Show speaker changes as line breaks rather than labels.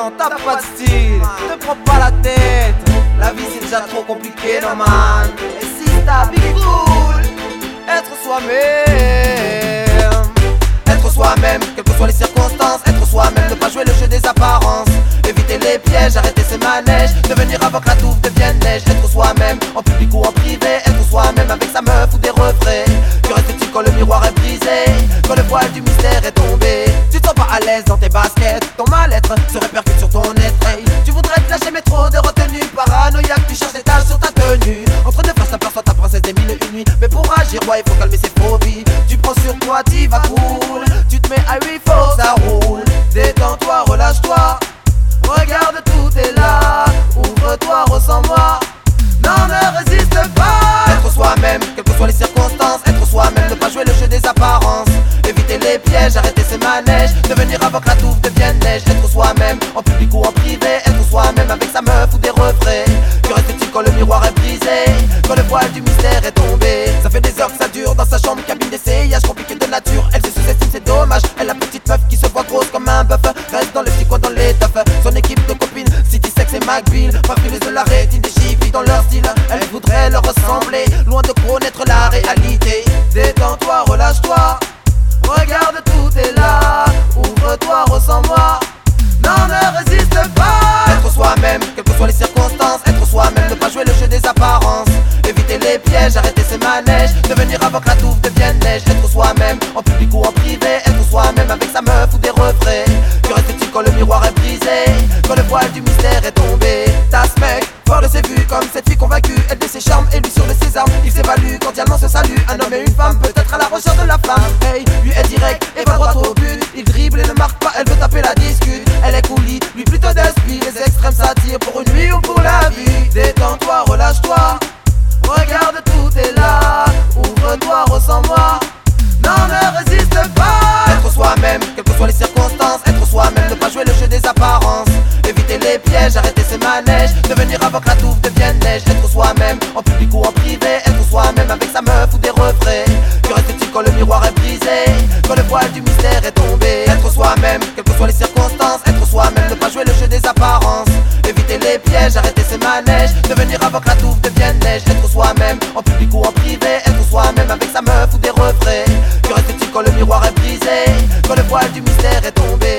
Non, t'as pas de style, te prends pas la tête. La vie c'est déjà trop compliqué, non man. Et si t'as big cool, être soi-même. Être soi-même, quelles que soient les circonstances. Être soi-même, ne pas jouer le jeu des apparences. Éviter les pièges, arrêter ses manèges. Devenir avant que la touffe devienne neige. Être soi-même, en public ou en privé. Être soi-même avec sa meuf ou des refrains. Que reste-t-il quand le miroir est brisé, quand le voile du mystère est tombé? Tu te sens pas à l'aise dans tes baskets. Ton mal-être se répercute sur ton être. Hey, tu voudrais te lâcher mais trop de retenue. Paranoïaque, tu cherches des taches sur ta tenue. Entre deux faces, t'aperçois ta princesse des mille et une nuits. Mais pour agir, ouais, il faut calmer ses phobies. Tu prends sur toi, t'y vas cool. Tu te mets à 8, faut que ça roule. Détends-toi, relâche-toi. Regarde, tout est là. Ouvre-toi, ressens-moi. Non, ne résiste pas. Être soi-même, quelles que soient les circonstances. Être soi-même, ne pas jouer le jeu des apparences. Éviter les pièges, arrêter ses manèges. Devenir avant que la touffe devienne neige. Être soi-même, en public ou en privé. Être soi-même avec sa meuf ou des refrains. Que reste-t-il quand le miroir est brisé, quand le voile du mystère est tombé? Ça fait des heures que ça dure dans sa chambre, cabine d'essayage compliqué de nature. Elle se sous-estime, c'est dommage. Elle la petite meuf qui se voit grosse comme un bœuf. Reste dans le petit coin, dans les teufs. Son équipe de copines, City Sex et McBeal. Parfumées de la rétine, des chippies dans leur style. Elle voudrait leur ressembler, loin de connaître la réalité. Détends-toi, relâche-toi. Regarde, tout est là. Ouvre-toi, ressens-moi. Non, ne résiste pas. Être soi-même, quelles que soient les circonstances. Être soi-même, ne pas jouer le jeu des apparences. Éviter les pièges, arrêter ses manèges. Devenir avant que la touffe devienne neige. Être soi-même, en public ou en privé. Être soi-même avec sa meuf ou des refrains. Que reste-t-il quand le miroir est brisé, quand le voile du mystère est tombé? T'as ce mec, fort de ses vues, comme cette fille convaincue. Elle de ses charmes et lui sur de ses armes. Il s'évalue, cordialement se salue. Un homme et une femme, peut-être à la recherche de la flamme. Hey, lui est direct et va droit au but. Il dribble et ne marque pas, elle veut taper la discute. Elle est coulie, lui plutôt d'esprit. Les extrêmes s'attirent pour une nuit ou pour la vie. Détends-toi, relâche-toi. Regarde, tout est là. Ouvre-toi, ressens-moi. Non, ne résiste pas. Être soi-même, quelles que soient les circonstances. Être soi-même, ne pas jouer le jeu des apparences. Éviter les pièges, arrêter ses manèges. Devenir avant que la touffe devienne neige. Être soi-même, en public ou en privé. Être soi-même avec sa meuf ou des refrains. Que reste-t-il quand le miroir est brisé, quand le voile du mystère est tombé? Être soi-même, quelles que soient les circonstances. Être soi-même, ne pas jouer le jeu des apparences. Éviter les pièges, arrêter ses manèges. Devenir avant que la touffe devienne neige. Être soi-même, en public ou en privé. Être soi-même avec sa meuf ou des refrains. Que reste-t-il quand le miroir est brisé, quand le voile du mystère est tombé?